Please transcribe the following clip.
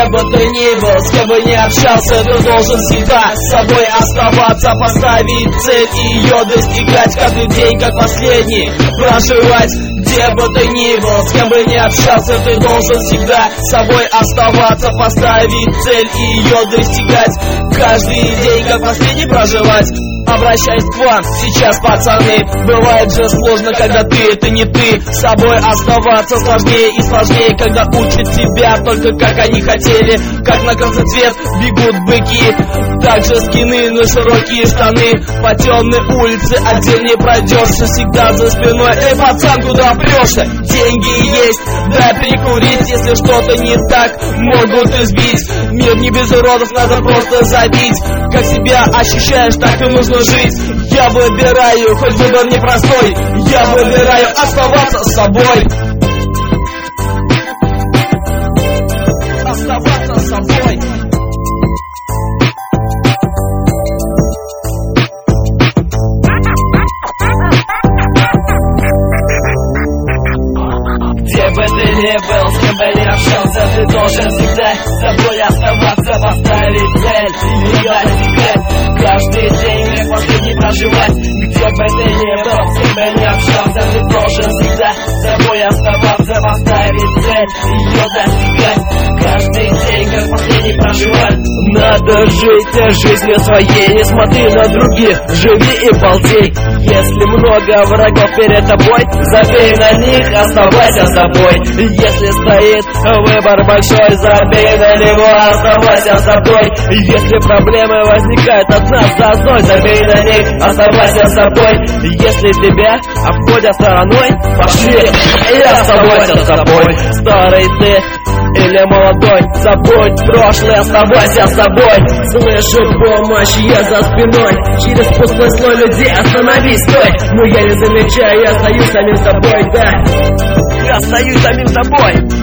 бы ты ни был, с кем бы ни общался, ты должен всегда с собой оставаться, поставить цель и ее достигать, каждый день как последний проживать. Где бы ты ни был, с кем бы ни общался, ты должен всегда с собой оставаться, поставить цель и ее достигать, каждый день как последний проживать. Обращаюсь к вам сейчас, пацаны. Бывает же сложно, когда ты это не ты. С собой оставаться сложнее и сложнее, когда учат тебя только как они хотели. Как на красный цвет бегут быки, также скины на широкие штаны. По темной улице один не пройдешься, всегда за спиной. Эй, пацан, куда прешься? Деньги есть, дай прикурить. Если что-то не так, могут избить. Мир не без уродов, надо просто забить. Как себя ощущаешь, так и нужно жить. Я выбираю, хоть выбор непростой, я выбираю оставаться с собой. Оставаться с собой. Где бы ты ни был, с кем бы ни общался, ты должен всегда с собой оставаться, поставить цель и ее достигать, каждый день как последний проживать. Где бы ты ни был, с кем бы ни общался, ты должен всегда с собой оставаться, поставить цель и ее достигать, каждый день как последний проживать. Надо жить жизнью своей, не смотри на других, живи и балдей. Если много врагов перед тобой, забей на них, оставайся собой. Если стоит выбор большой, забей на него, оставайся собой. Если проблемы возникают одна за одной, забей на них, оставайся собой. Если тебя обходят стороной, пошли и оставайся собой. Старый ты или молодой, забудь прошлое, оставайся собой. Слышу помощь, я за спиной, через пустой слой людей остановись, стой. Но я не замечаю, я остаюсь самим собой, да. Я остаюсь самим собой.